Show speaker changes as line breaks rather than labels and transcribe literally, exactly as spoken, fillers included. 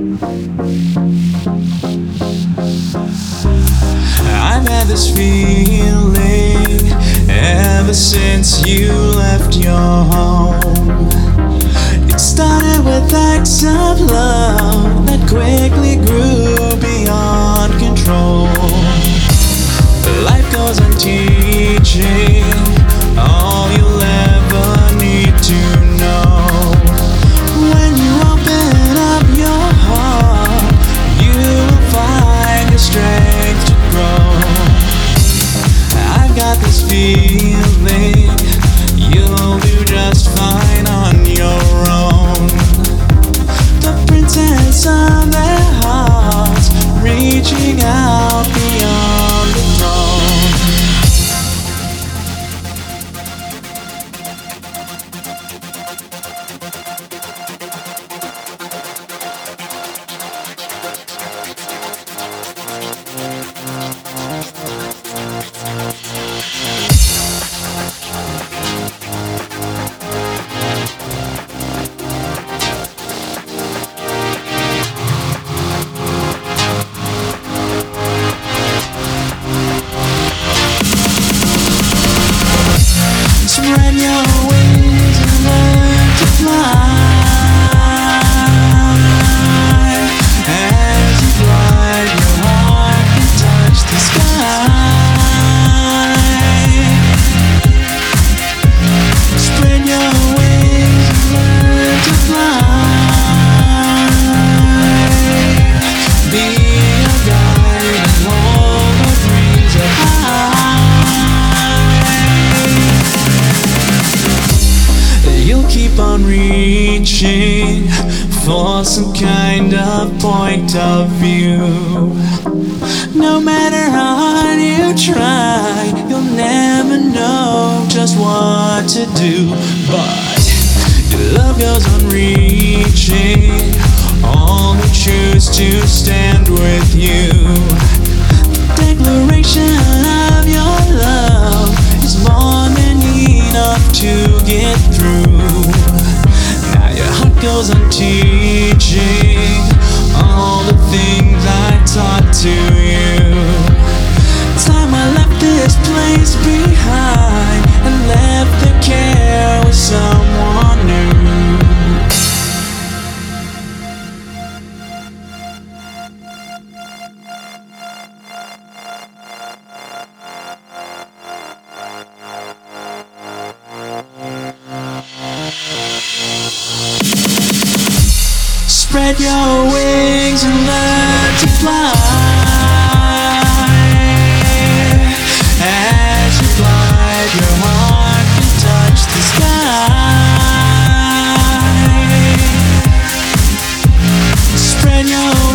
I've had this feeling ever since you left your home. It started with acts of love that quickly grew beyond control. Life goes on teaching all you'll ever need to know. When you open up your heart, you will find the strength to grow. I've got this feeling you'll do just fine on your own. The princess of their hearts, reaching out beyond the throne. Spread your wings and learn to fly. As you glide, your heart can touch the sky. Spread your wings and learn to fly. Be a guide and hold the breeze up high. You'll keep on reaching for some kind of point of view. No matter how hard you try, you'll never know just what to do. But your love goes on reaching all who choose to stand with you. The declaration of your love is more than enough to get through. Now your heart goes on teaching all the things I taught to you. Time I left this place behind and left the care with someone new. Spread your wings and learn to fly. As you glide, your heart can touch the sky. Spread your